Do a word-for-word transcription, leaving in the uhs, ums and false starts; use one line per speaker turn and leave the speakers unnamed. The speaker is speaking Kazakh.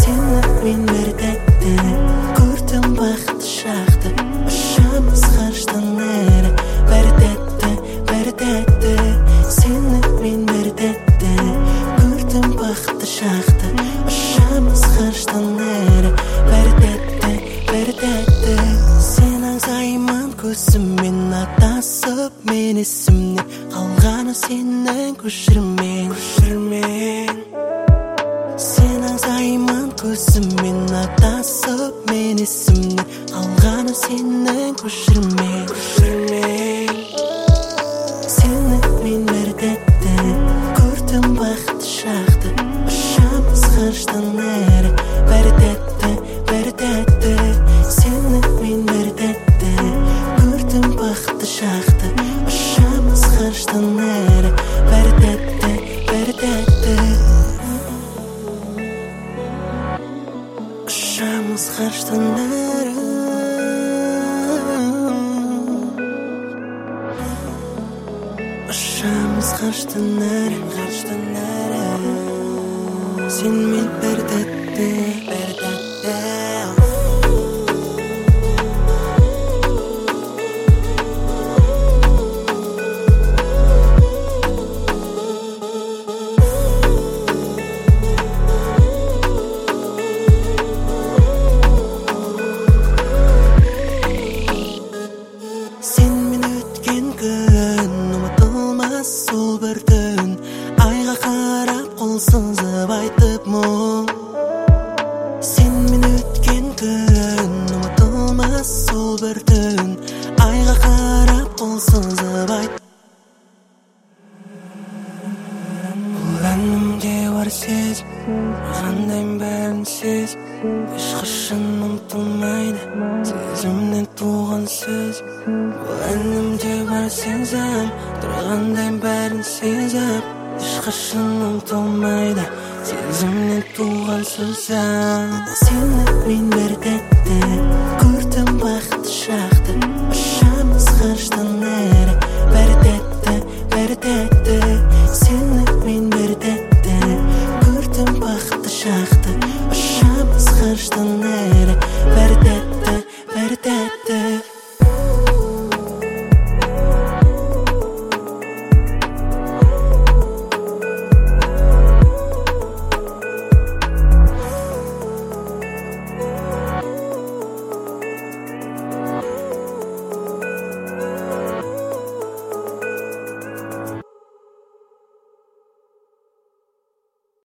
Seni мен бір тәтті көрдім бақытты шақты, ұшамыз ғарыштан әрі. Бір тәтті, бір тәтті, сені мен бір тәтті көрдім бақытты шақты, ұшамыз ғарыштан әрі. Бір тәтті, бір тәтті, сен аңсаймын көзіммен атасып, мен есімнен қалғаны сенің көшірмен, көшірмен. Сен аңсаймын көзіммен атасып, мен есімнен қалғаны сенің көшірмен, көшірмен. Сені мен бір тәтті көрдім бақытты шақты, ұшамыз ғарыштан әрі. Бір тәтті, бір тәтті, сені мен бір тәтті көрдім бақытты шақты, ұшамыз ғарыштан әрі. Бір тәтті, бір тәтті, ұшамыз ғарыштан әрі. Ұшамыз ғарыштан әрі, ғарыштан әрі. Сен мен бір тәтті, бір тәтті. Сенмен өткен күн ұмытылмас сол бір түн, айға қарап қол созып айтып мұң. Сенмен өткен күн ұмытылмас сол бір түн, айға қарап қол созып айт. Бұл әнімде бар сезім, қандайым бәрін сез, ешқашан ұмытылмайды сезімнен туған сөз. Бұл әнімде бар сезім, тұрғандайым бәрін сезіп, ешқашан ұмытылмайды сезімнен туған сөзім. Сені мен бір тәтті көрдім бақытты шақты, ұшамыз ғарыштан әрі.